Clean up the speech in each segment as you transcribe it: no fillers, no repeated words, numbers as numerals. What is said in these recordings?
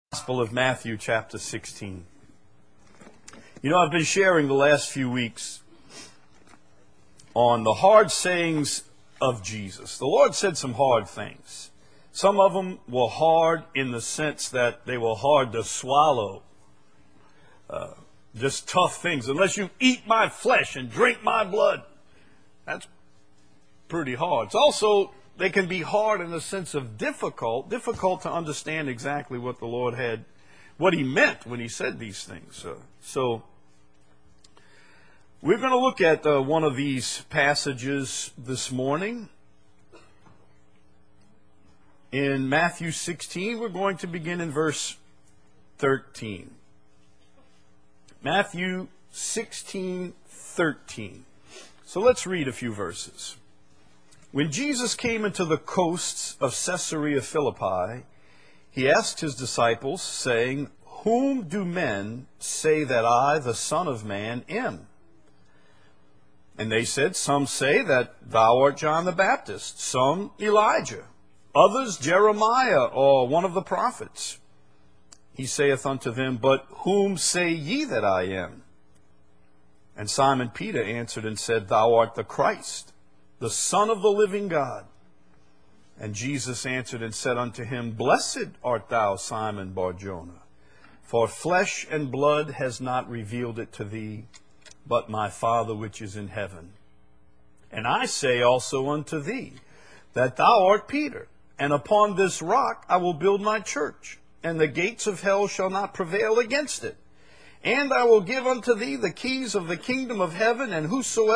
Gospel of Matthew chapter 16. You know, I've been sharing the last few weeks on the hard sayings of Jesus. The Lord said some hard things. Some of them were hard in the sense that they were hard to swallow. Just tough things. Unless you eat my flesh and drink my blood. That's pretty hard. It's also, they can be hard in the sense of difficult to understand exactly what the Lord had, what He meant when He said these things. So we're going to look at one of these passages this morning. In Matthew 16, we're going to begin in verse 13. Matthew 16:13. So let's read a few verses. When Jesus came into the coasts of Caesarea Philippi, He asked His disciples, saying, "Whom do men say that I, the Son of Man, am?" And they said, "Some say that thou art John the Baptist, some Elijah, others Jeremiah, or one of the prophets." He saith unto them, "But whom say ye that I am?" And Simon Peter answered and said, "Thou art the Christ, the Son of the living God." And Jesus answered and said unto him, "Blessed art thou, Simon Bar-Jonah, for flesh and blood has not revealed it to thee, but my Father which is in heaven. And I say also unto thee, that thou art Peter, and upon this rock I will build my church, and the gates of hell shall not prevail against it. And I will give unto thee the keys of the kingdom of heaven, and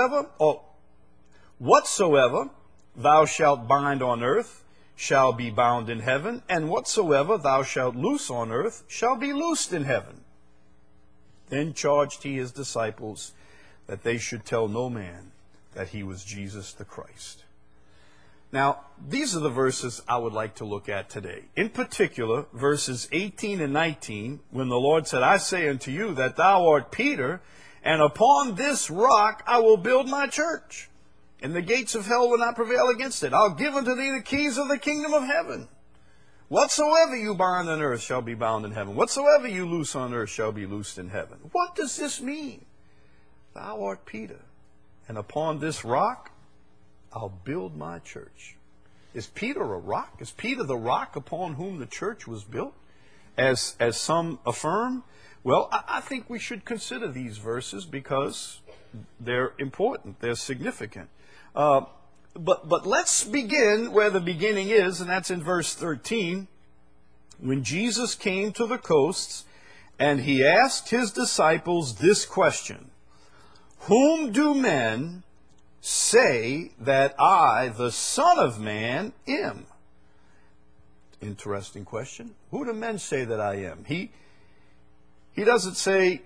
whatsoever thou shalt bind on earth shall be bound in heaven, and whatsoever thou shalt loose on earth shall be loosed in heaven." Then charged He His disciples that they should tell no man that He was Jesus the Christ. Now, these are the verses I would like to look at today. In particular, verses 18 and 19, when the Lord said, "I say unto you that thou art Peter, and upon this rock I will build my church, and the gates of hell will not prevail against it. I'll give unto thee the keys of the kingdom of heaven. Whatsoever you bind on earth shall be bound in heaven. Whatsoever you loose on earth shall be loosed in heaven." What does this mean? Thou art Peter, and upon this rock I'll build my church. Is Peter a rock? Is Peter the rock upon whom the church was built, as some affirm? Well, I think we should consider these verses because they're important. They're significant. But let's begin where the beginning is, and that's in verse 13. When Jesus came to the coasts, and He asked His disciples this question, "Whom do men say that I, the Son of Man, am?" Interesting question. Who do men say that I am? He doesn't say,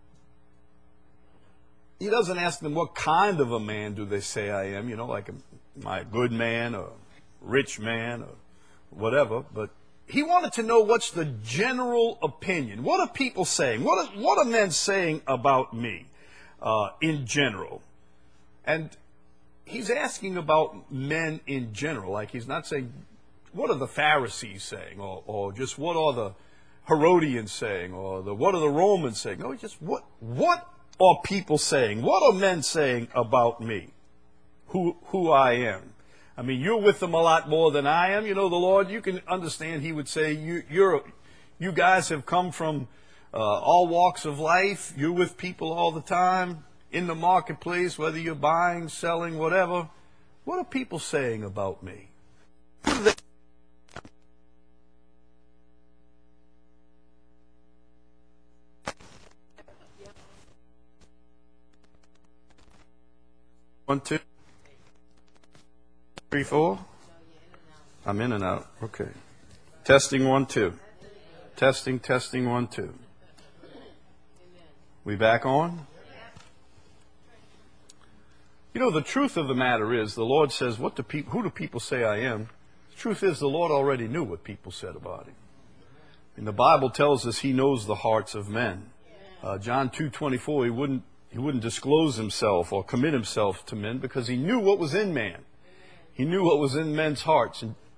He doesn't ask them what kind of a man do they say I am, like am I a good man or rich man or whatever, but He wanted to know what's the general opinion. What are people saying? What are men saying about me in general? And He's asking about men in general. Like He's not saying, what are the Pharisees saying? Or just what are the Herodians saying? Or what are the Romans saying? No, just what are people saying? What are men saying about me? Who I am? I mean, you're with them a lot more than I am. The Lord, you can understand He would say, you guys have come from all walks of life. You're with people all the time in the marketplace, whether you're buying, selling, whatever. What are people saying about me? One, two, three, four. I'm in and out. Okay. Testing 1, 2. Testing 1, 2. We back on? The truth of the matter is, the Lord says, who do people say I am? The truth is, the Lord already knew what people said about Him. And the Bible tells us He knows the hearts of men. John 2:24, He wouldn't disclose Himself or commit Himself to men because He knew what was in man. He knew what was in men's hearts.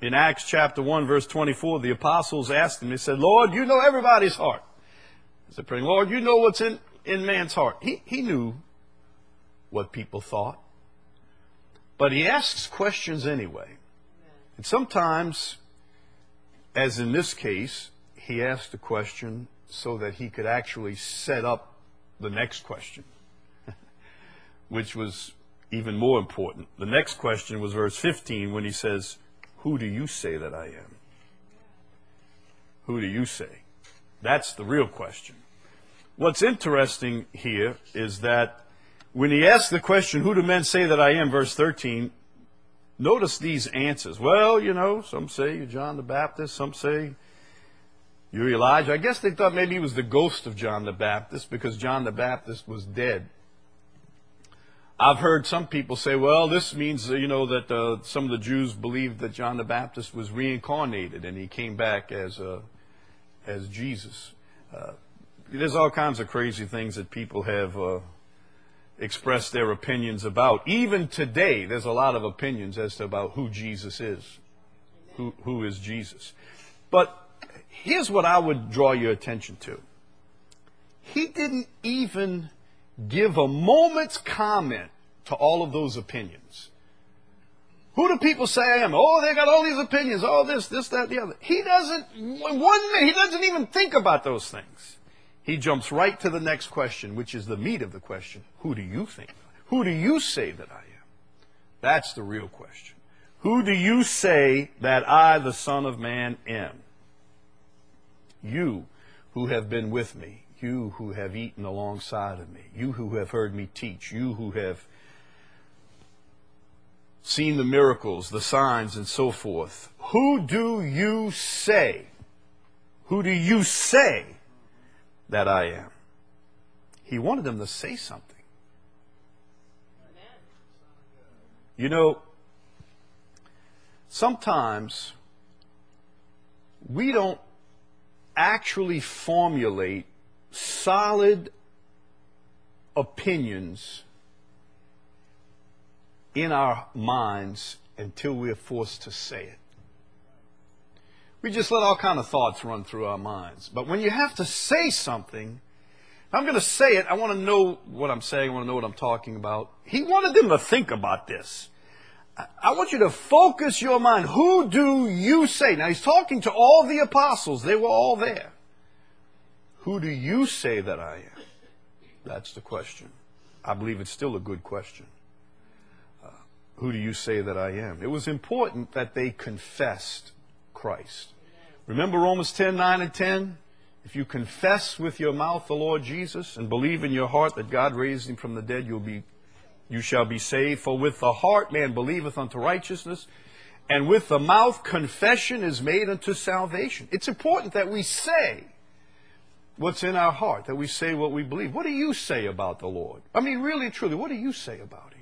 In Acts chapter 1, verse 24, the apostles asked him, they said, Lord, you know everybody's heart. They said, praying, Lord, you know what's in man's heart. He knew what people thought. But he asks questions anyway. And sometimes, as in this case, he asked a question so that he could actually set up the next question, which was even more important. The next question was verse 15 when he says, who do you say that I am? Who do you say? That's the real question. What's interesting here is that when he asked the question, who do men say that I am, verse 13, notice these answers. Well, you know, some say you're John the Baptist, some say you're Elijah. I guess they thought maybe he was the ghost of John the Baptist because John the Baptist was dead. I've heard some people say, well, this means, that some of the Jews believed that John the Baptist was reincarnated and he came back as Jesus. There's all kinds of crazy things that people have expressed their opinions about. Even today, there's a lot of opinions as to about who Jesus is. Who is Jesus? But here's what I would draw your attention to. He didn't even give a moment's comment to all of those opinions. Who do people say I am? Oh, they got all these opinions. Oh, this, that, the other. He doesn't, he doesn't even think about those things. He jumps right to the next question, which is the meat of the question. Who do you think? Who do you say that I am? That's the real question. Who do you say that I, the Son of Man, am? You who have been with me. You who have eaten alongside of me. You who have heard me teach. You who have seen the miracles, the signs, and so forth. Who do you say? Who do you say that I am? He wanted them to say something. You know, sometimes we don't actually formulate solid opinions in our minds until we're forced to say it. We just let all kind of thoughts run through our minds. But when you have to say something, if I'm going to say it, I want to know what I'm saying, I want to know what I'm talking about. He wanted them to think about this. I want you to focus your mind. Who do you say? Now he's talking to all the apostles. They were all there. Who do you say that I am? That's the question. I believe it's still a good question. Who do you say that I am? It was important that they confessed Christ. Remember Romans 10, 9 and 10? If you confess with your mouth the Lord Jesus and believe in your heart that God raised him from the dead, you shall be saved. For with the heart man believeth unto righteousness, and with the mouth confession is made unto salvation. It's important that we say what's in our heart, that we say what we believe. What do you say about the Lord? I mean, really, truly, what do you say about him?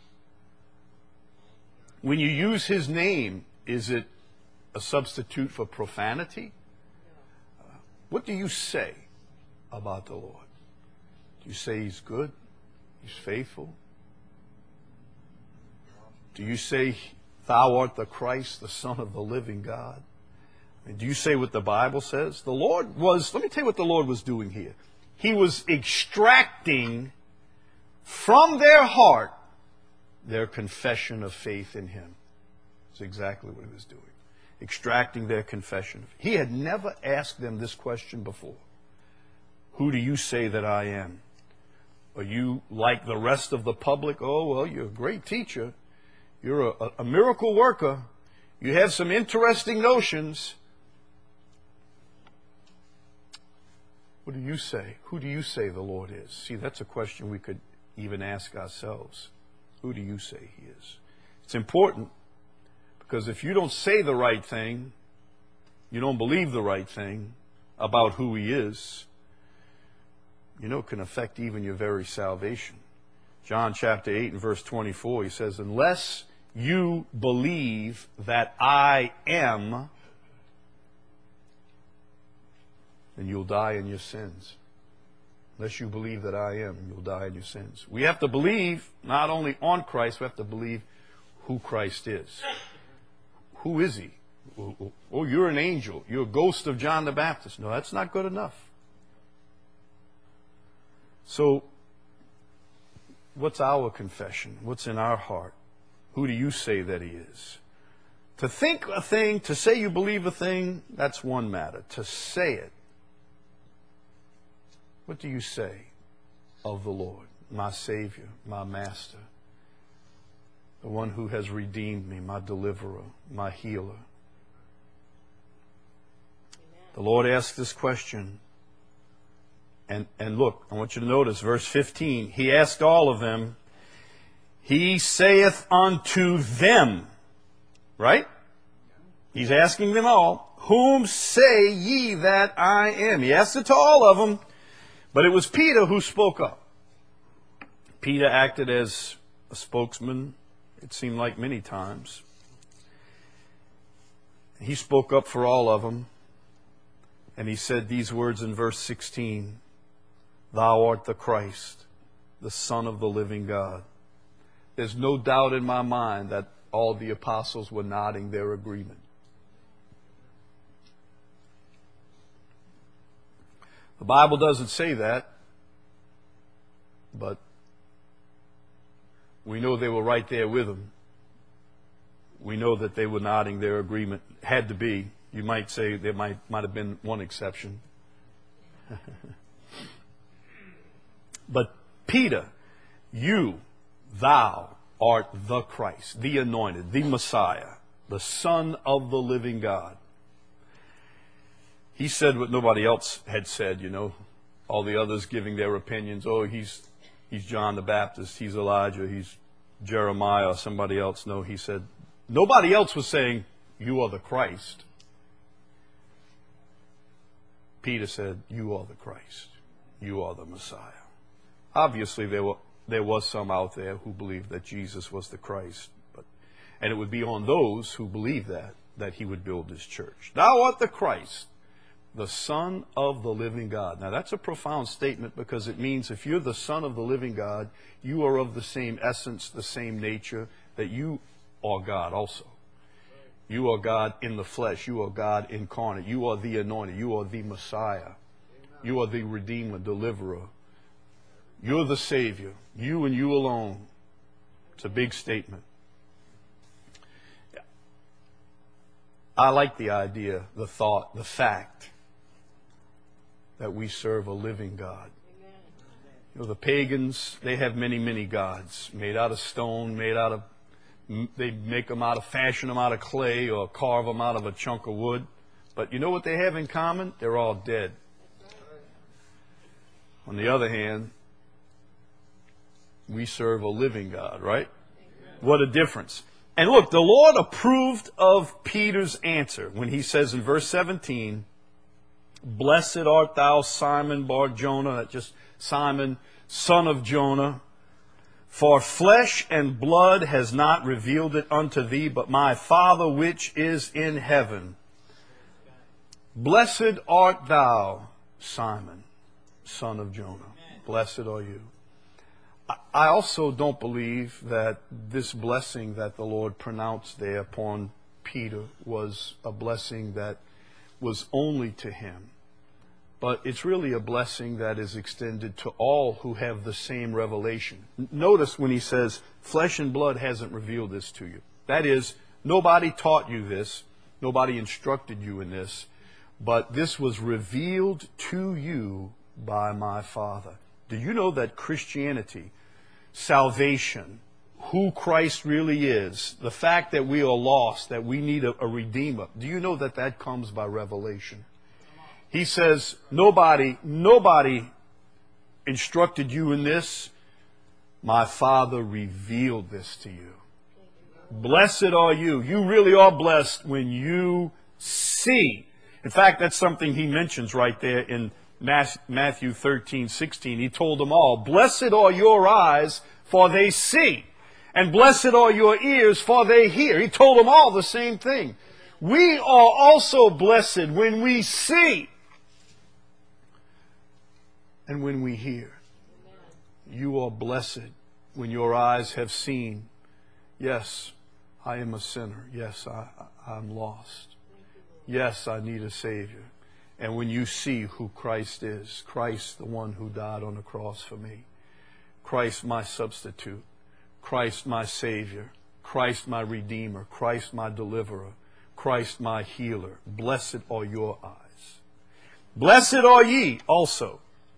When you use his name, is it a substitute for profanity? What do you say about the Lord? Do you say he's good? He's faithful? Do you say, thou art the Christ, the Son of the living God? And do you say what the Bible says? The Lord was, let me tell you what the Lord was doing here. He was extracting from their heart their confession of faith in him. That's exactly what he was doing. Extracting their confession. He had never asked them this question before. Who do you say that I am? Are you like the rest of the public? Oh, well, you're a great teacher. You're a miracle worker. You have some interesting notions. What do you say? Who do you say the Lord is? See, that's a question we could even ask ourselves. Who do you say he is? It's important because if you don't say the right thing, you don't believe the right thing about who he is, it can affect even your very salvation. John chapter 8 and verse 24, he says, unless you believe that I am, then you'll die in your sins. Unless you believe that I am, you'll die in your sins. We have to believe not only on Christ, we have to believe who Christ is. Who is he? Oh, you're an angel. You're a ghost of John the Baptist. No, that's not good enough. So, what's our confession? What's in our heart? Who do you say that he is? To think a thing, to say you believe a thing, that's one matter. To say it, what do you say of the Lord, my Savior, my Master, the one who has redeemed me, my deliverer, my healer? The Lord asked this question. And look, I want you to notice verse 15. He asked all of them, he saith unto them, right? He's asking them all, whom say ye that I am? He asked it to all of them, but it was Peter who spoke up. Peter acted as a spokesman, it seemed like many times. He spoke up for all of them, and he said these words in verse 16. Thou art the Christ, the Son of the living God. There's no doubt in my mind that all the apostles were nodding their agreement. The Bible doesn't say that, but we know they were right there with him. We know that they were nodding their agreement. Had to be. You might say there might have been one exception. But Peter, thou art the Christ, the anointed, the Messiah, the Son of the living God. He said what nobody else had said, all the others giving their opinions. Oh, he's John the Baptist, he's Elijah, he's Jeremiah or somebody else. No, he said, nobody else was saying, you are the Christ. Peter said, you are the Christ. You are the Messiah. Obviously, there was some out there who believed that Jesus was the Christ. And it would be on those who believed that he would build his church. Thou art the Christ, the Son of the living God. Now, that's a profound statement because it means if you're the Son of the living God, you are of the same essence, the same nature, that you are God also. You are God in the flesh. You are God incarnate. You are the anointed. You are the Messiah. You are the Redeemer, Deliverer. You're the Savior. You and you alone. It's a big statement. I like the idea, the thought, the fact that we serve a living God. The pagans, they have many, many gods made out of stone, they make them fashion them out of clay or carve them out of a chunk of wood. But you know what they have in common? They're all dead. On the other hand, we serve a living God, right? What a difference. And look, the Lord approved of Peter's answer when he says in verse 17, Blessed art thou, Simon Bar-Jonah, that's just Simon, son of Jonah, for flesh and blood has not revealed it unto thee, but my Father which is in heaven. Blessed art thou, Simon, son of Jonah. Blessed are you. I also don't believe that this blessing that the Lord pronounced there upon Peter was a blessing that was only to him. But it's really a blessing that is extended to all who have the same revelation. Notice when he says, flesh and blood hasn't revealed this to you. That is, nobody taught you this. Nobody instructed you in this. But this was revealed to you by my Father. Do you know that Christianity, salvation, who Christ really is, the fact that we are lost, that we need a Redeemer, do you know that that comes by revelation? He says, nobody instructed you in this. My Father revealed this to you. Blessed are you. You really are blessed when you see. In fact, that's something he mentions right there in Matthew 13:16. He told them all, Blessed are your eyes, for they see. And blessed are your ears, for they hear. He told them all the same thing. We are also blessed when we see and when we hear. You are blessed when your eyes have seen. Yes, I am a sinner. Yes, I'm lost. Yes, I need a Savior. And when you see who Christ is, Christ, the one who died on the cross for me, Christ, my substitute, Christ, my Savior, Christ, my Redeemer, Christ, my Deliverer, Christ, my Healer, blessed are your eyes. Blessed are ye also.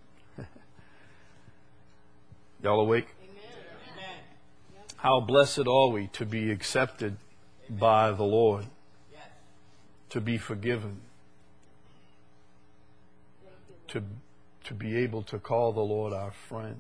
Y'all awake? Amen. How blessed are we to be accepted by the Lord, to be forgiven, to be able to call the Lord our friend,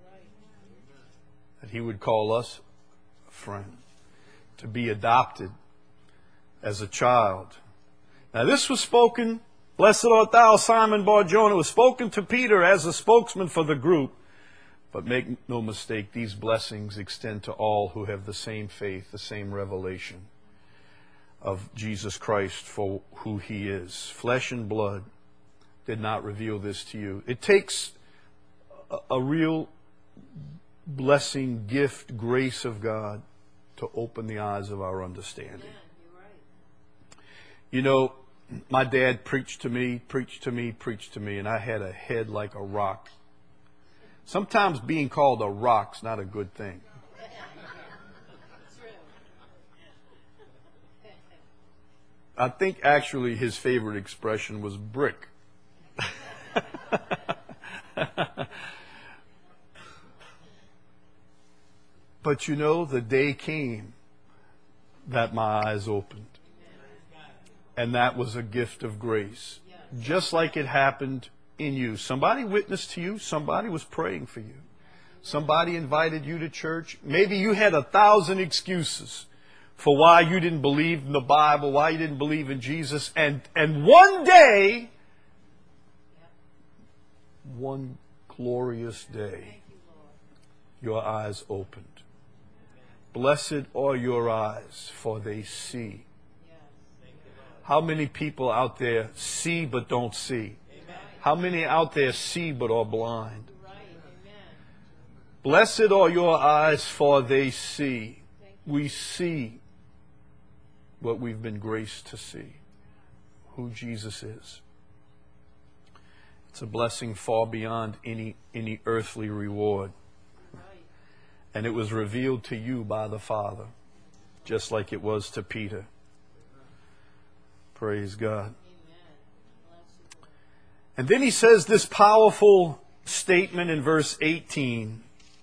that He would call us a friend, to be adopted as a child. Now this was spoken, blessed art thou, Simon Bar-Jonah, was spoken to Peter as a spokesman for the group. But make no mistake, these blessings extend to all who have the same faith, the same revelation of Jesus Christ for who He is. Flesh and blood did not reveal this to you. It takes a real blessing, gift, grace of God to open the eyes of our understanding. You're right. You know, my dad preached to me, and I had a head like a rock. Sometimes being called a rock's not a good thing. I think actually his favorite expression was brick. But you know, the day came that my eyes opened. And that was a gift of grace. Just like it happened in you. Somebody witnessed to you. Somebody was praying for you. Somebody invited you to church. Maybe you had 1,000 excuses for why you didn't believe in the Bible, why you didn't believe in Jesus. And one day, one glorious day, your eyes opened. Blessed are your eyes, for they see. How many people out there see but don't see? How many out there see but are blind? Blessed are your eyes, for they see. We see what we've been graced to see, who Jesus is. It's a blessing far beyond any earthly reward. And it was revealed to you by the Father, just like it was to Peter. Praise God. And then he says this powerful statement in verse 18.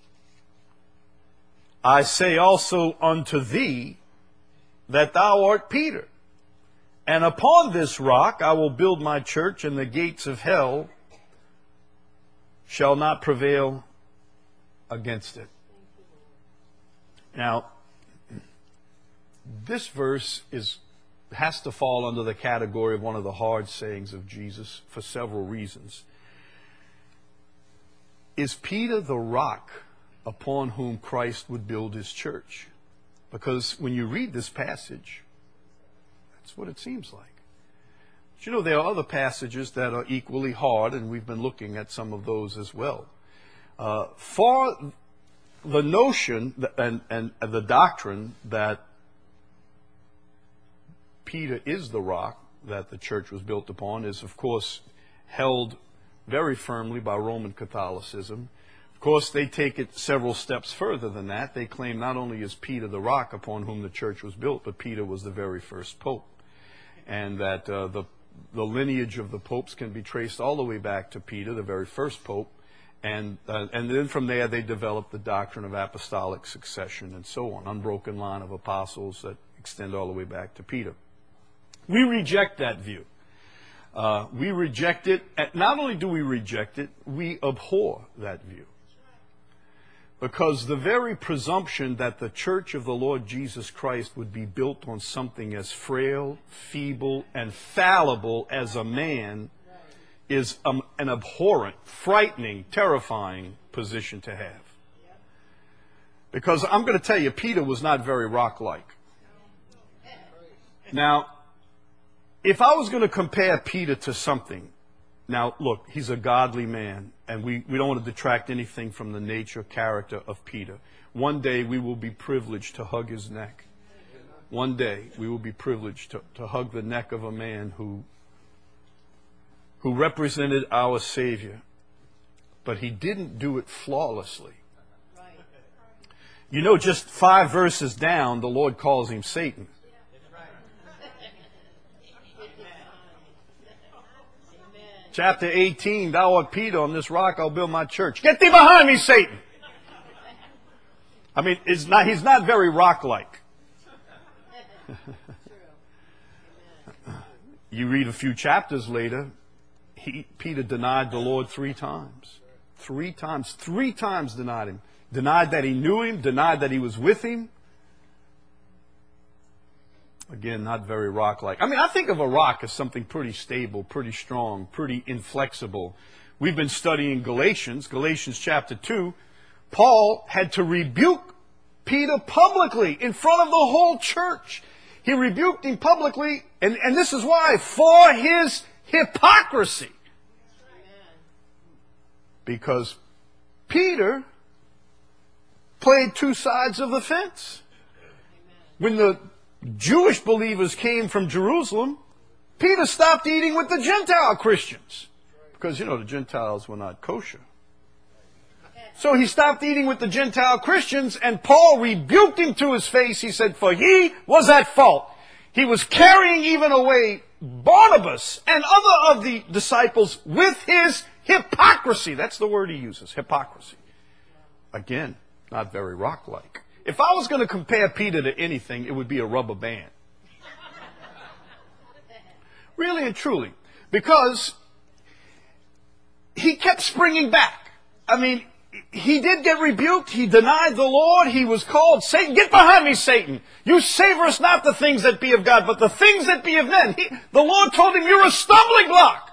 I say also unto thee that thou art Peter, and upon this rock I will build my church, and the gates of hell shall not prevail against it. Now, this verse has to fall under the category of one of the hard sayings of Jesus for several reasons. Is Peter the rock upon whom Christ would build His church? Because when you read this passage, that's what it seems like. But you know, there are other passages that are equally hard, and we've been looking at some of those as well. For the notion and the doctrine that Peter is the rock that the church was built upon is, of course, held very firmly by Roman Catholicism. Of course, they take it several steps further than that. They claim not only is Peter the rock upon whom the church was built, but Peter was the very first pope. And that the lineage of the popes can be traced all the way back to Peter, the very first pope. And then from there, they developed the doctrine of apostolic succession and so on, unbroken line of apostles that extend all the way back to Peter. We reject that view. We reject it. Not only do we reject it, we abhor that view. Because the very presumption that the church of the Lord Jesus Christ would be built on something as frail, feeble, and fallible as a man is an abhorrent, frightening, terrifying position to have. Because I'm going to tell you, Peter was not very rock-like. Now, if I was going to compare Peter to something, now look, he's a godly man, and we don't want to detract anything from the nature, character of Peter. One day we will be privileged to hug his neck. one day we will be privileged to hug the neck of a man who represented our Savior, but he didn't do it flawlessly. You know, just 5 verses down, the Lord calls him Satan. Chapter 18, thou art Peter, on this rock I'll build my church. Get thee behind me, Satan! I mean, he's not very rock-like. You read a few chapters later, Peter denied the Lord 3 times. 3 times. 3 times denied him. Denied that he knew him, denied that he was with him. Again, not very rock-like. I mean, I think of a rock as something pretty stable, pretty strong, pretty inflexible. We've been studying Galatians chapter 2. Paul had to rebuke Peter publicly in front of the whole church. He rebuked him publicly, and this is why, for his hypocrisy. Because Peter played 2 sides of the fence. When the Jewish believers came from Jerusalem, Peter stopped eating with the Gentile Christians. Because, you know, the Gentiles were not kosher. So he stopped eating with the Gentile Christians, and Paul rebuked him to his face. He said, for he was at fault. He was carrying even away Barnabas and other of the disciples with his hypocrisy. That's the word he uses, hypocrisy. Again, not very rock-like. If I was going to compare Peter to anything, it would be a rubber band. Really and truly. Because he kept springing back. I mean, he did get rebuked. He denied the Lord. He was called Satan. Get behind me, Satan. You savor us not the things that be of God, but the things that be of men. The Lord told him, you're a stumbling block.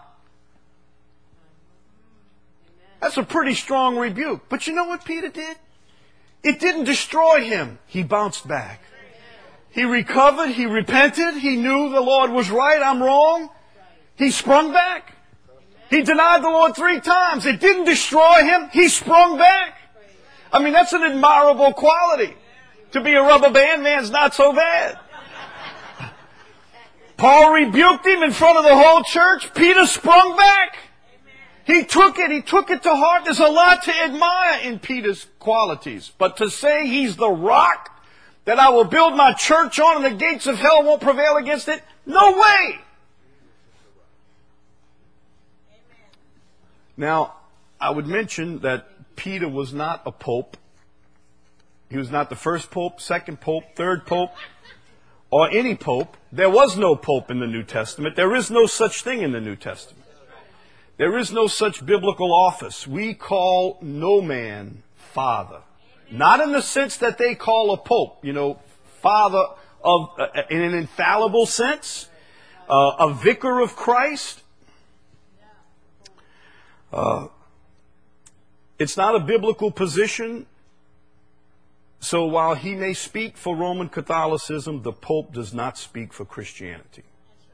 That's a pretty strong rebuke. But you know what Peter did? It didn't destroy him. He bounced back. He recovered. He repented. He knew the Lord was right. I'm wrong. He sprung back. He denied the Lord 3 times. It didn't destroy him. He sprung back. I mean, that's an admirable quality. To be a rubber band man's not so bad. Paul rebuked him in front of the whole church. Peter sprung back. He took it to heart. There's a lot to admire in Peter's qualities. But to say he's the rock that I will build my church on and the gates of hell won't prevail against it, no way. Now, I would mention that Peter was not a pope. He was not the first pope, second pope, third pope, or any pope. There was no pope in the New Testament. There is no such thing in the New Testament. There is no such biblical office. We call no man father. Not in the sense that they call a pope, you know, father of, in an infallible sense, a vicar of Christ. It's not a biblical position. So while he may speak for Roman Catholicism, the Pope does not speak for Christianity.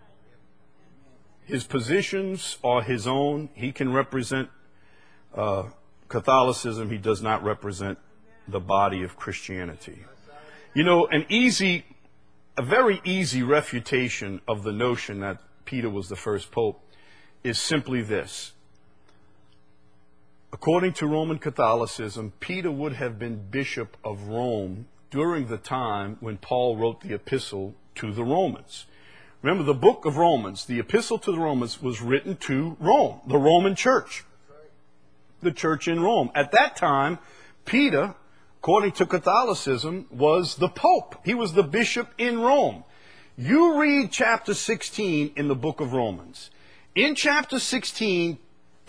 His positions are his own. He can represent Catholicism. He does not represent the body of Christianity. You know, a very easy refutation of the notion that Peter was the first pope is simply this. According to Roman Catholicism, Peter would have been Bishop of Rome during the time when Paul wrote the epistle to the Romans. Remember, the book of Romans, the epistle to the Romans, was written to Rome, the Roman church, the church in Rome. At that time, Peter, according to Catholicism, was the Pope. He was the bishop in Rome. You read chapter 16 in the book of Romans. In chapter 16,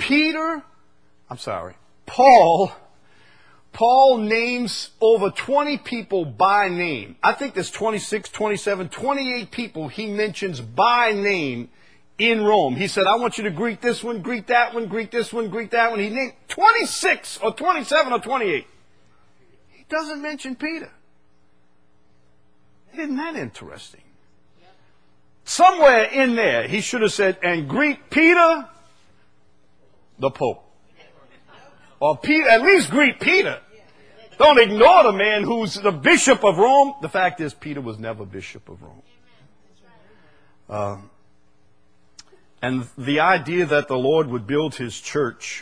Paul names over 20 people by name. I think there's 26, 27, 28 people he mentions by name in Rome. He said, I want you to greet this one, greet that one, greet this one, greet that one. He named 26 or 27 or 28. He doesn't mention Peter. Isn't that interesting? Somewhere in there, he should have said, and greet Peter, the Pope. Or Peter, at least greet Peter. Don't ignore the man who's the bishop of Rome. The fact is, Peter was never bishop of Rome. And the idea that the Lord would build his church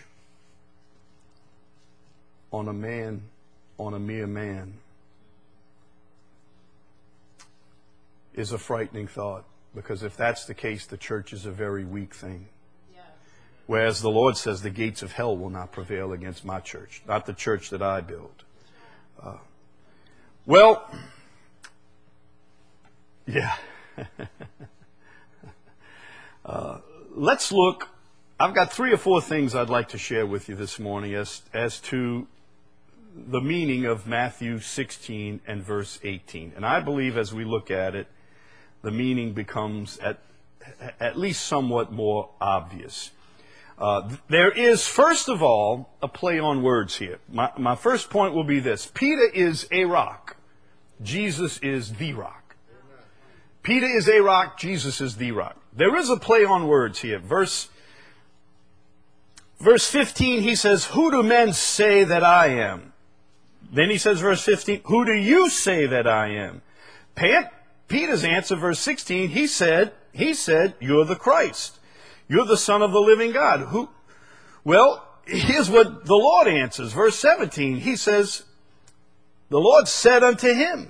on a man, on a mere man, is a frightening thought. Because if that's the case, the church is a very weak thing. Whereas the Lord says the gates of hell will not prevail against my church, not the church that I build. Let's look. I've got 3 or 4 things I'd like to share with you this morning as to the meaning of Matthew 16 and verse 18. And I believe as we look at it, the meaning becomes at least somewhat more obvious. There is, first of all, a play on words here. My first point will be this. Peter is a rock. Jesus is the rock. Peter is a rock. Jesus is the rock. There is a play on words here. Verse 15, he says, who do men say that I am? Then he says, verse 15, who do you say that I am? Peter's answer, verse 16, he said, you're the Christ. You're the Son of the living God. Who? Well, here's what the Lord answers. Verse 17, he says, the Lord said unto him,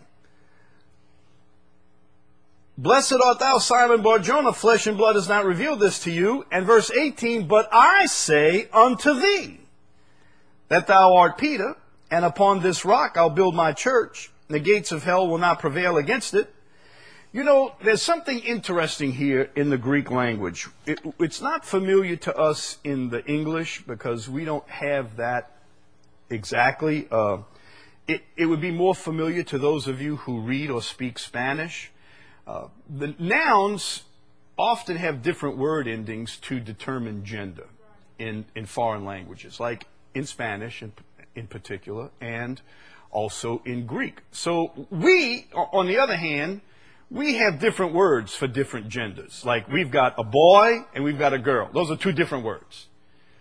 blessed art thou, Simon Bar-Jonah, flesh and blood has not revealed this to you. And verse 18, but I say unto thee that thou art Peter, and upon this rock I'll build my church, and the gates of hell will not prevail against it. You know, there's something interesting here in the Greek language. It's not familiar to us in the English because we don't have that exactly. It would be more familiar to those of you who read or speak Spanish. The nouns often have different word endings to determine gender in foreign languages, like in Spanish in particular, and also in Greek. So we, on the other hand, we have different words for different genders. Like we've got a boy and we've got a girl. Those are 2 different words.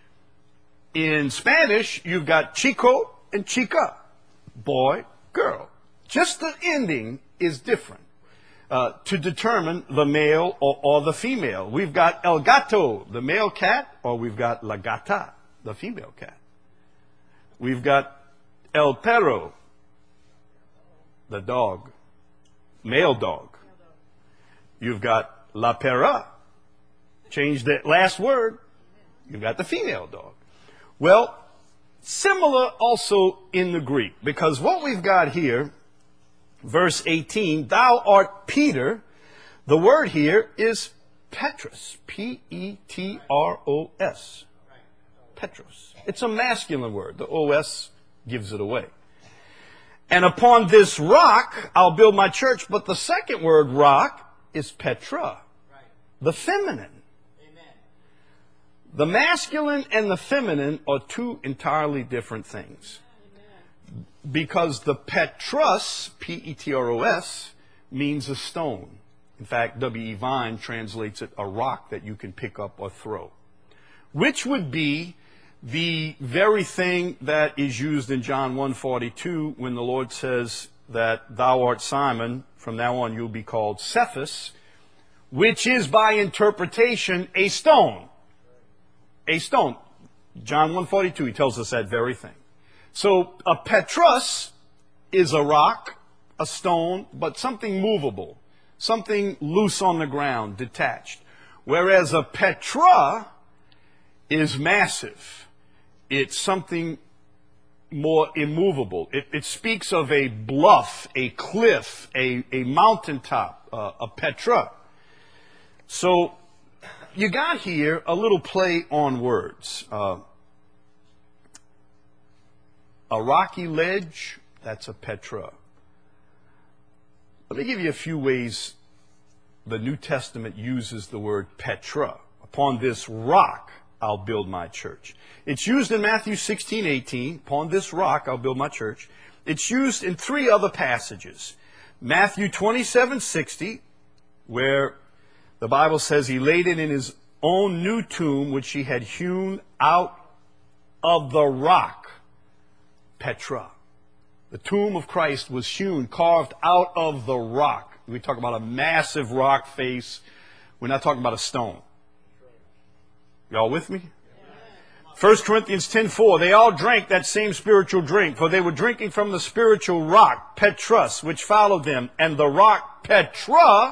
In Spanish, you've got chico and chica. Boy, girl. Just the ending is different to determine the male or the female. We've got el gato, the male cat, or we've got la gata, the female cat. We've got el perro, the dog, male dog. You've got la perra. Change that last word. You've got the female dog. Well, similar also in the Greek, because what we've got here, verse 18, thou art Peter, the word here is Petros, P-E-T-R-O-S, Petros. It's a masculine word. The O-S gives it away. And upon this rock, I'll build my church. But the second word, rock, is Petra, the feminine. Amen. The masculine and the feminine are 2 entirely different things. Amen. Because the Petros, P-E-T-R-O-S, means a stone. In fact, W.E. Vine translates it a rock that you can pick up or throw. Which would be the very thing that is used in John 1:42 when the Lord says that thou art Simon, from now on you'll be called Cephas, which is by interpretation a stone. A stone. John 1:42, he tells us that very thing. So a Petros is a rock, a stone, but something movable, something loose on the ground, detached. Whereas a Petra is massive. It's something more immovable. It speaks of a bluff, a cliff, a mountaintop, a Petra. So you got here a little play on words. A rocky ledge, that's a Petra. Let me give you a few ways the New Testament uses the word Petra. Upon this rock, I'll build my church. It's used in Matthew 16:18. Upon this rock, I'll build my church. It's used in 3 other passages. Matthew 27:60, where the Bible says he laid it in his own new tomb, which he had hewn out of the rock, Petra. The tomb of Christ was hewn, carved out of the rock. We talk about a massive rock face. We're not talking about a stone. Y'all with me? 1 Corinthians 10:4, they all drank that same spiritual drink, for they were drinking from the spiritual rock, Petrus, which followed them. And the rock, Petra,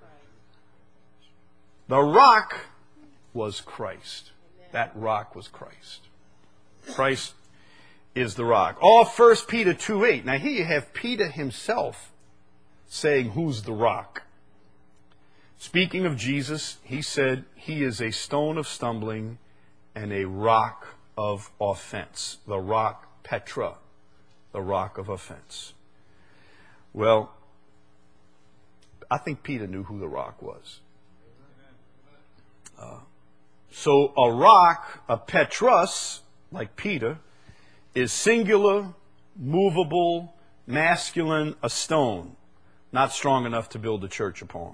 the rock was Christ. That rock was Christ. Christ is the rock. All 1 Peter 2:8. Now here you have Peter himself saying, who's the rock? Speaking of Jesus, he said, he is a stone of stumbling and a rock of offense. The rock, Petra, the rock of offense. Well, I think Peter knew who the rock was. So a rock, a Petrus, like Peter, is singular, movable, masculine, a stone, not strong enough to build a church upon.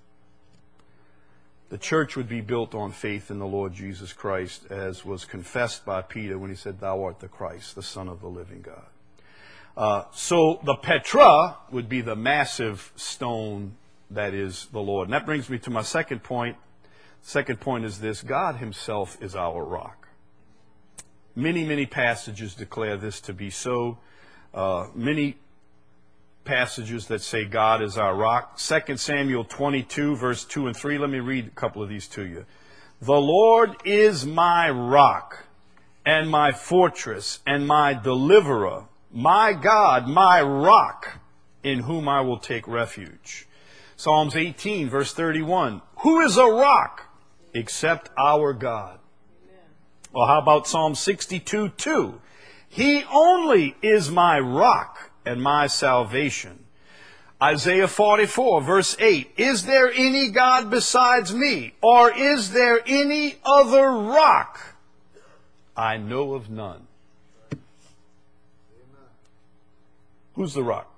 The church would be built on faith in the Lord Jesus Christ, as was confessed by Peter when he said, thou art the Christ, the Son of the living God. So the Petra would be the massive stone that is the Lord. And that brings me to my second point. Second point is this: God himself is our rock. Many, many passages declare this to be so. Many passages that say God is our rock. 2 Samuel 22, verse 2 and 3. Let me read a couple of these to you. The Lord is my rock and my fortress and my deliverer, my God, my rock, in whom I will take refuge. Psalms 18, verse 31. Who is a rock except our God? Or how about Psalm 62, 2? He only is my rock and my salvation. Isaiah 44, verse 8. Is there any God besides me? Or is there any other rock? I know of none. Who's the rock?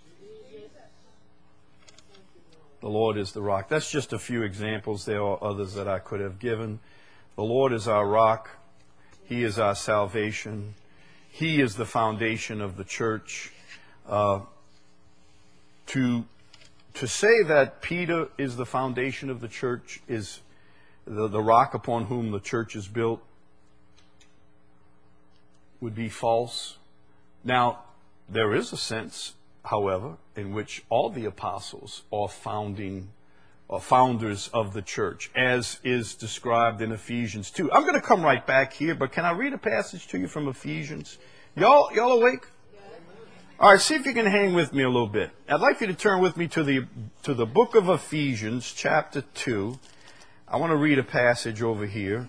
The Lord is the rock. That's just a few examples. There are others that I could have given. The Lord is our rock. He is our salvation. He is the foundation of the church. To say that Peter is the foundation of the church, is the rock upon whom the church is built, would be false. Now, there is a sense, however, in which all the apostles are founders of the church, as is described in Ephesians 2. I'm going to come right back here, but can I read a passage to you from Ephesians? Y'all awake? All right, see if you can hang with me a little bit. I'd like you to turn with me to the book of Ephesians, chapter 2. I want to read a passage over here.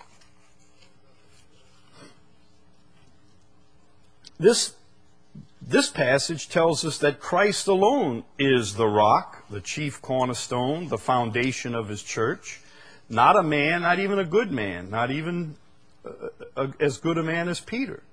This passage tells us that Christ alone is the rock, the chief cornerstone, the foundation of his church. Not a man, not even a good man, not even as good a man as Peter.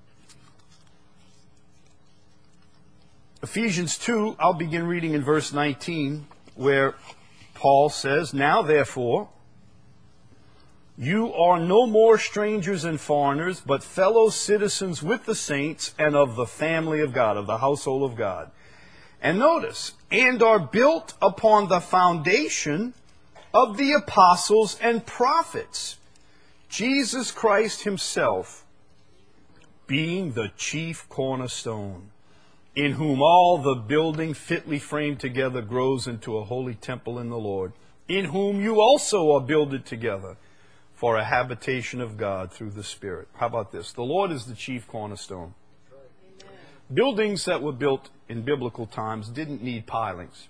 Ephesians 2, I'll begin reading in verse 19, where Paul says, now therefore, you are no more strangers and foreigners, but fellow citizens with the saints and of the family of God, of the household of God. And notice, and are built upon the foundation of the apostles and prophets, Jesus Christ himself being the chief cornerstone, in whom all the building fitly framed together grows into a holy temple in the Lord, in whom you also are builded together for a habitation of God through the Spirit. How about this? The Lord is the chief cornerstone. Amen. Buildings that were built in biblical times didn't need pilings.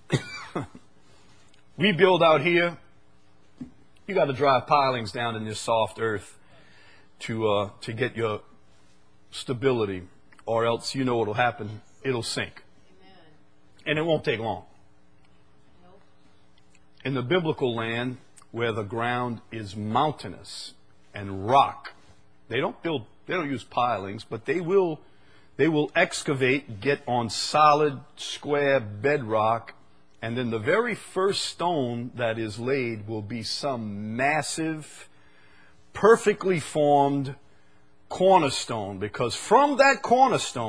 We build out here, you got to drive pilings down in this soft earth to get your stability, or else you know what will happen. It'll sink. Amen. And it won't take long. Nope. In the biblical land, where the ground is mountainous and rock, they don't use pilings, but they will excavate, get on solid, square bedrock, and then the very first stone that is laid will be some massive, perfectly formed cornerstone, because from that cornerstone,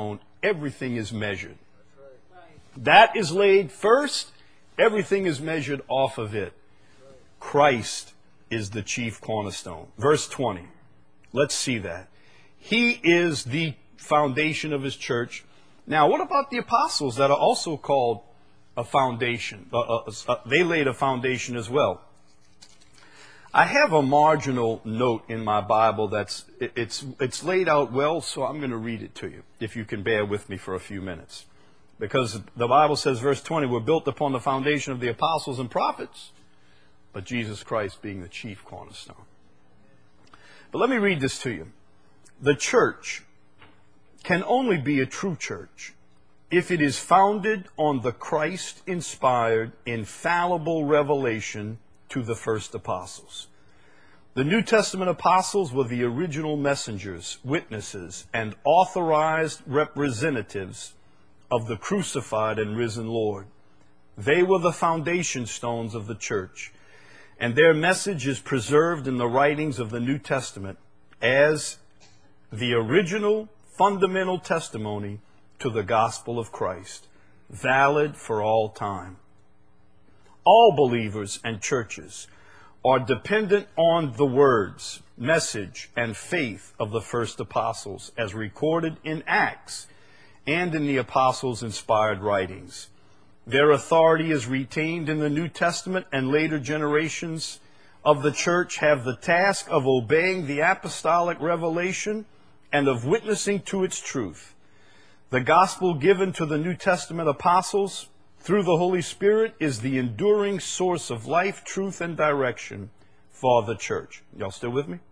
everything is measured. That is laid first. Everything is measured off of it. Christ is the chief cornerstone. Verse 20. Let's see that. He is the foundation of his church. Now, what about the apostles that are also called a foundation? They laid a foundation as well. I have a marginal note in my Bible it's laid out well, so I'm going to read it to you, if you can bear with me for a few minutes. Because the Bible says, verse 20, we're built upon the foundation of the apostles and prophets, but Jesus Christ being the chief cornerstone. But let me read this to you. The church can only be a true church if it is founded on the Christ-inspired, infallible revelation to the first apostles. The New Testament apostles were the original messengers, witnesses, and authorized representatives of the crucified and risen Lord. They were the foundation stones of the church, and their message is preserved in the writings of the New Testament as the original fundamental testimony to the gospel of Christ, valid for all time. All believers and churches are dependent on the words, message, and faith of the first apostles as recorded in Acts and in the apostles' inspired writings. Their authority is retained in the New Testament, and later generations of the church have the task of obeying the apostolic revelation and of witnessing to its truth. The gospel given to the New Testament apostles through the Holy Spirit is the enduring source of life, truth, and direction for the church. Y'all still with me?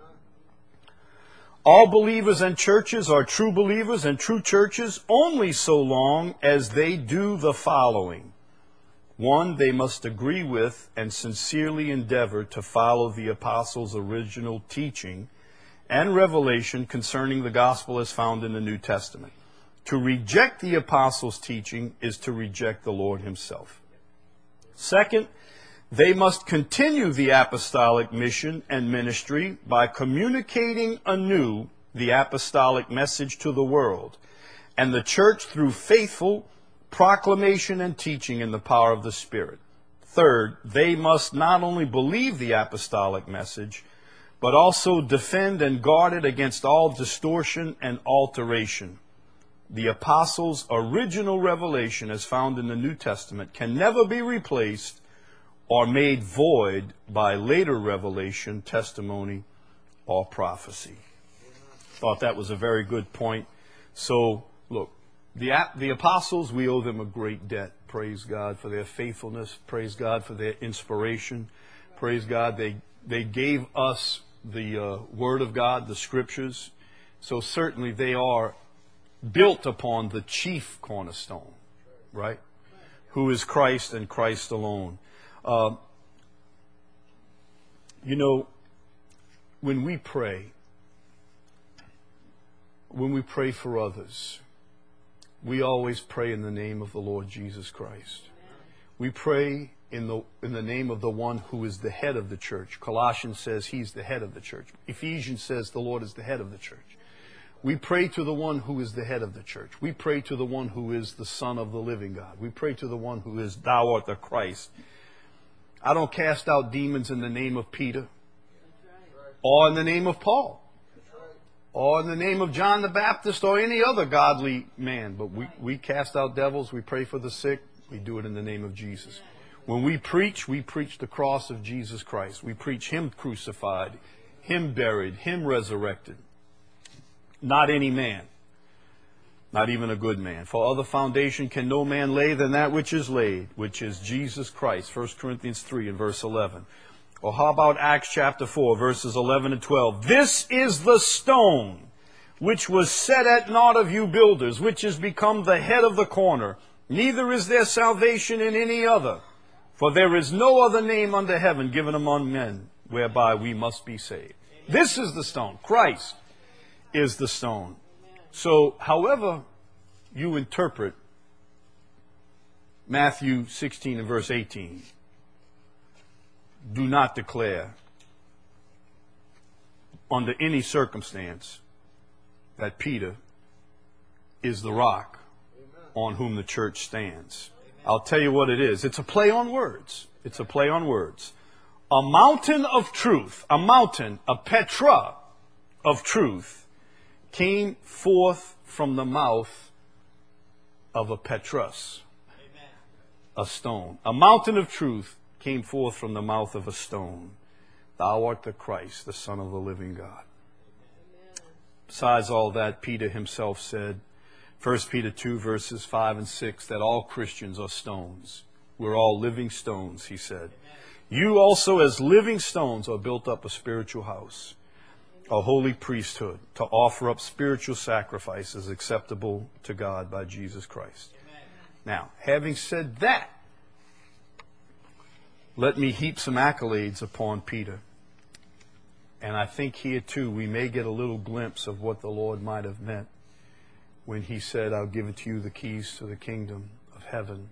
All believers and churches are true believers and true churches only so long as they do the following. 1, they must agree with and sincerely endeavor to follow the apostles' original teaching and revelation concerning the gospel as found in the New Testament. To reject the apostles' teaching is to reject the Lord himself. 2, they must continue the apostolic mission and ministry by communicating anew the apostolic message to the world and the church through faithful proclamation and teaching in the power of the Spirit. 3, they must not only believe the apostolic message, but also defend and guard it against all distortion and alteration. The apostles' original revelation as found in the New Testament can never be replaced or made void by later revelation, testimony, or prophecy. Thought that was a very good point. So, look, the apostles, we owe them a great debt. Praise God for their faithfulness. Praise God for their inspiration. Praise God, they gave us the Word of God, the Scriptures. So certainly they are built upon the chief cornerstone, right? Who is Christ and Christ alone. When we pray for others, we always pray in the name of the Lord Jesus Christ. We pray in the name of the one who is the head of the church. Colossians says he's the head of the church. Ephesians says the Lord is the head of the church. We pray to the one who is the head of the church. We pray to the one who is the Son of the living God. We pray to the one who is thou art the Christ. I don't cast out demons in the name of Peter or in the name of Paul or in the name of John the Baptist or any other godly man. But we cast out devils. We pray for the sick. We do it in the name of Jesus. When we preach the cross of Jesus Christ. We preach him crucified, him buried, him resurrected. Not any man, not even a good man. For other foundation can no man lay than that which is laid, which is Jesus Christ. 1 Corinthians 3 and verse 11. Or how about Acts chapter 4, verses 11 and 12? This is the stone which was set at naught of you builders, which is become the head of the corner. Neither is there salvation in any other. For there is no other name under heaven given among men whereby we must be saved. This is the stone. Christ is the stone. So, however you interpret Matthew 16 and verse 18, do not declare under any circumstance that Peter is the rock on whom the church stands. I'll tell you what it is. It's a play on words. It's a play on words. A mountain of truth, a mountain, a Petra of truth, came forth from the mouth of a Petrus, a stone. A mountain of truth came forth from the mouth of a stone. Thou art the Christ, the Son of the living God. Besides all that, Peter himself said, 1 Peter 2 verses 5 and 6, that all Christians are stones. We're all living stones, he said. You also as living stones are built up a spiritual house, a holy priesthood, to offer up spiritual sacrifices acceptable to God by Jesus Christ. Now, having said that, let me heap some accolades upon Peter. And I think here too we may get a little glimpse of what the Lord might have meant when he said, I'll give it to you the keys to the kingdom of heaven,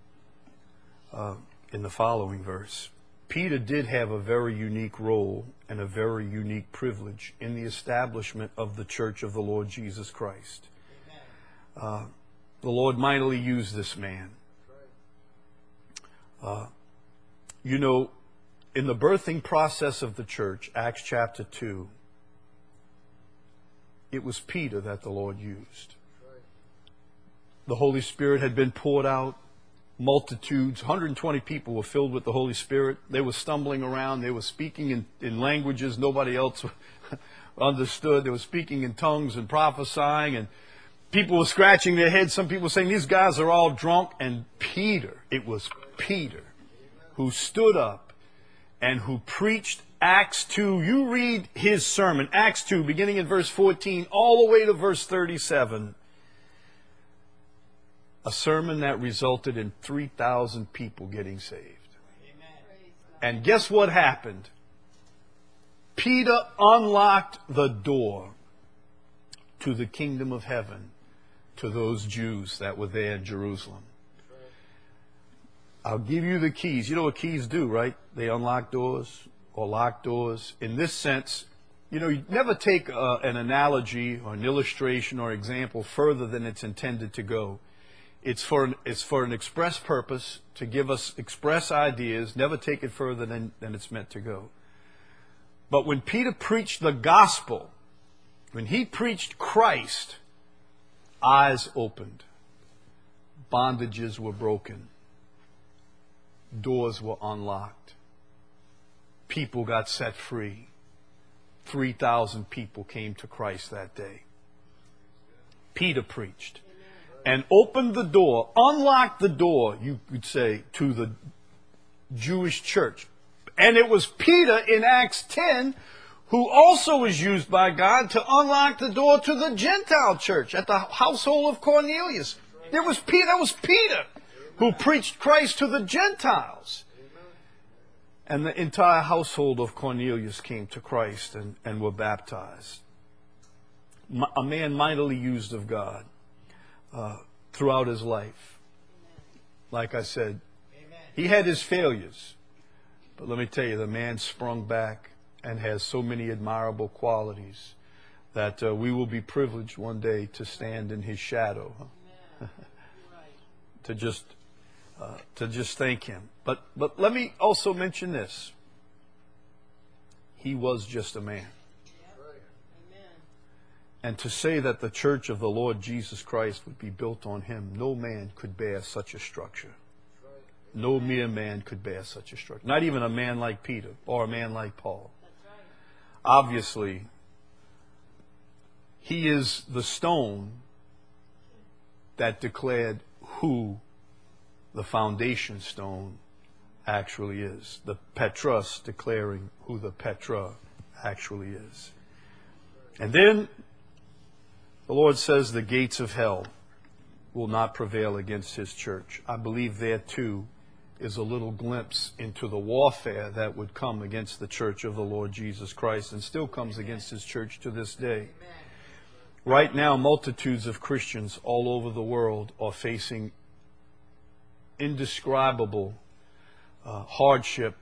in the following verse. Peter did have a very unique role and a very unique privilege in the establishment of the church of the Lord Jesus Christ. The Lord mightily used this man. You know, in the birthing process of the church, Acts chapter 2, it was Peter that the Lord used. The Holy Spirit had been poured out. Multitudes, 120 people were filled with the Holy Spirit. They were stumbling around. They were speaking in languages nobody else understood. They were speaking in tongues and prophesying, and people were scratching their heads. Some people were saying, these guys are all drunk. And Peter, it was Peter, who stood up and who preached Acts 2. You read his sermon, Acts 2, beginning in verse 14, all the way to verse 37. A sermon that resulted in 3,000 people getting saved. Amen. And guess what happened? Peter unlocked the door to the kingdom of heaven to those Jews that were there in Jerusalem. I'll give you the keys. You know what keys do, right? They unlock doors or lock doors. In this sense, you know, you never take an analogy or an illustration or example further than it's intended to go. It's for an express purpose, to give us express ideas, never take it further than it's meant to go. But when Peter preached the gospel, when he preached Christ, eyes opened, bondages were broken, doors were unlocked, people got set free. 3,000 people came to Christ that day. Peter preached and opened the door, unlocked the door, you could say, to the Jewish church. And it was Peter in Acts 10 who also was used by God to unlock the door to the Gentile church at the household of Cornelius. That was Peter who preached Christ to the Gentiles. And the entire household of Cornelius came to Christ and were baptized. A man mightily used of God throughout his life. Like I said, he had his failures. But let me tell you, the man sprung back and has so many admirable qualities that we will be privileged one day to stand in his shadow. to just thank him. But let me also mention this. He was just a man. And to say that the church of the Lord Jesus Christ would be built on him, no man could bear such a structure. No mere man could bear such a structure. Not even a man like Peter or a man like Paul. Obviously, he is the stone that declared who the foundation stone actually is. The Petrus declaring who the Petra actually is. And then the Lord says the gates of hell will not prevail against his church. I believe there too is a little glimpse into the warfare that would come against the church of the Lord Jesus Christ and still comes against his church to this day. Right now, multitudes of Christians all over the world are facing indescribable hardship,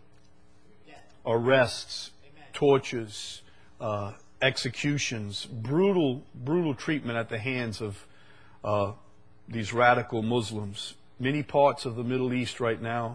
arrests, tortures, executions, brutal treatment at the hands of these radical Muslims. Many parts of the Middle East right now,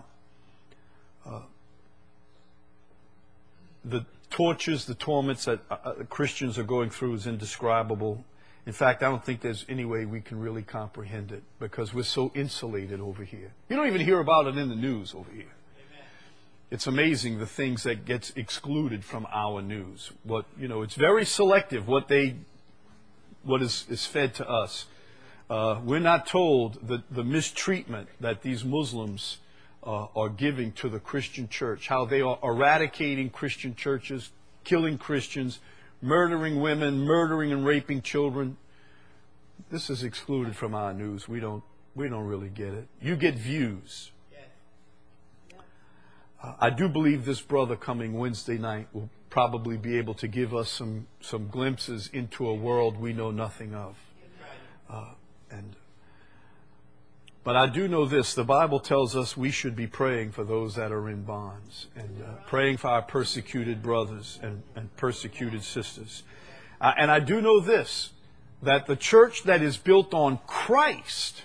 the tortures, the torments that Christians are going through is indescribable. In fact, I don't think there's any way we can really comprehend it because we're so insulated over here. You don't even hear about it in the news over here. It's amazing the things that gets excluded from our news. It's very selective what is fed to us. We're not told the mistreatment that these Muslims are giving to the Christian church, how they are eradicating Christian churches, killing Christians, murdering women, murdering and raping children. This is excluded from our news. We don't really get it. You get views. I do believe this brother coming Wednesday night will probably be able to give us some glimpses into a world we know nothing of. But I do know this. The Bible tells us we should be praying for those that are in bonds and praying for our persecuted brothers and persecuted sisters. And I do know this, that the church that is built on Christ,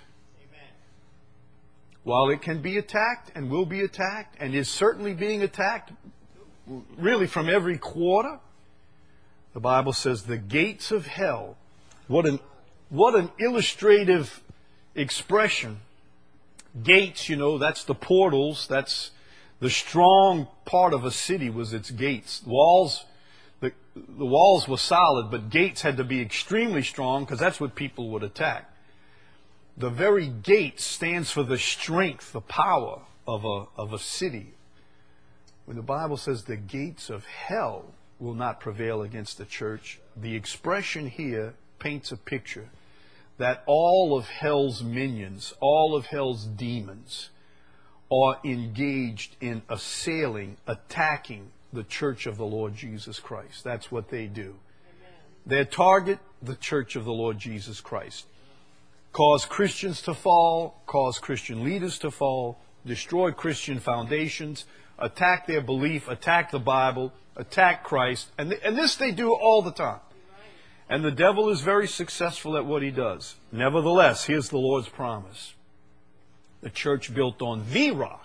while it can be attacked and will be attacked and is certainly being attacked really from every quarter, the Bible says the gates of hell, what an illustrative expression. Gates, that's the portals, that's the strong part of a city was its gates. The walls were solid, but gates had to be extremely strong because that's what people would attack. The very gate stands for the strength, the power of a city. When the Bible says the gates of hell will not prevail against the church, the expression here paints a picture that all of hell's minions, all of hell's demons are engaged in assailing, attacking the church of the Lord Jesus Christ. That's what they do. Amen. Their target, the church of the Lord Jesus Christ. Cause Christians to fall, cause Christian leaders to fall, destroy Christian foundations, attack their belief, attack the Bible, attack Christ. And this they do all the time. And the devil is very successful at what he does. Nevertheless, here's the Lord's promise. The church built on the rock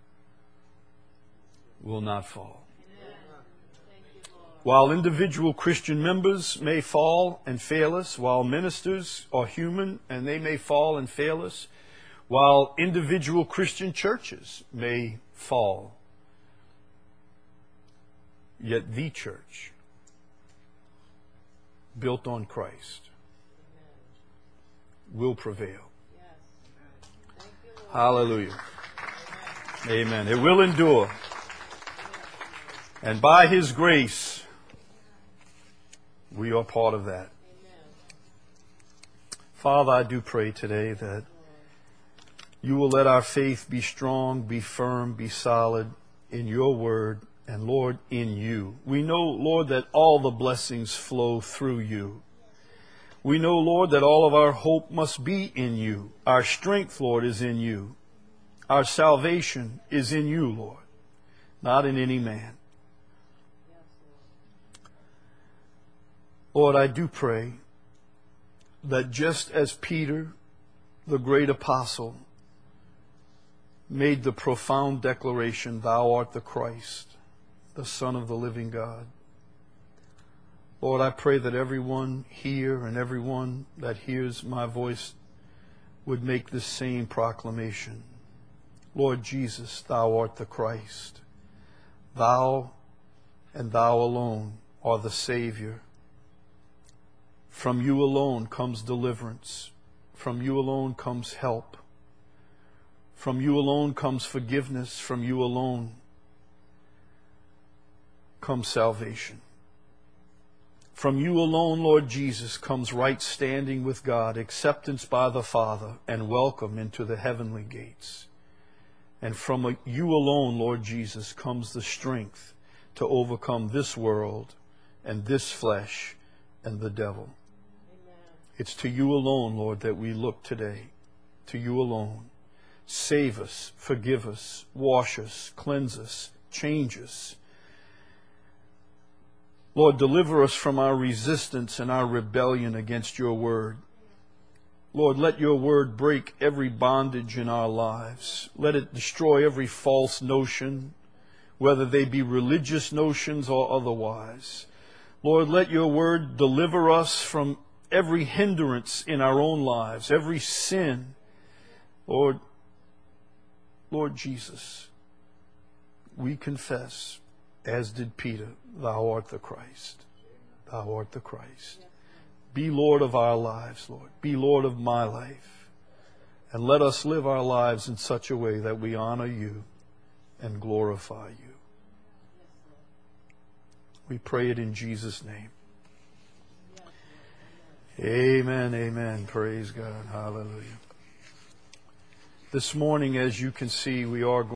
will not fall. While individual Christian members may fall and fail us, while ministers are human and they may fall and fail us, while individual Christian churches may fall, yet the church built on Christ will prevail. Hallelujah. Amen. It will endure. And by His grace, we are part of that. Father, I do pray today that you will let our faith be strong, be firm, be solid in your word, and Lord, in you. We know, Lord, that all the blessings flow through you. We know, Lord, that all of our hope must be in you. Our strength, Lord, is in you. Our salvation is in you, Lord, not in any man. Lord, I do pray that just as Peter, the great apostle, made the profound declaration, "Thou art the Christ, the Son of the living God." Lord, I pray that everyone here and everyone that hears my voice would make this same proclamation. Lord Jesus, Thou art the Christ. Thou and Thou alone are the Savior. From you alone comes deliverance. From you alone comes help. From you alone comes forgiveness. From you alone comes salvation. From you alone, Lord Jesus, comes right standing with God, acceptance by the Father, and welcome into the heavenly gates. And from you alone, Lord Jesus, comes the strength to overcome this world and this flesh and the devil. Amen. It's to you alone, Lord, that we look today. To you alone. Save us, forgive us, wash us, cleanse us, change us. Lord, deliver us from our resistance and our rebellion against your word. Lord, let your word break every bondage in our lives. Let it destroy every false notion, whether they be religious notions or otherwise. Lord, let your word deliver us from every hindrance in our own lives, every sin. Lord Jesus, we confess, as did Peter, thou art the Christ. Thou art the Christ. Be Lord of our lives, Lord. Be Lord of my life. And let us live our lives in such a way that we honor you and glorify you. We pray it in Jesus' name. Amen, amen. Praise God. Hallelujah. This morning, as you can see, we are going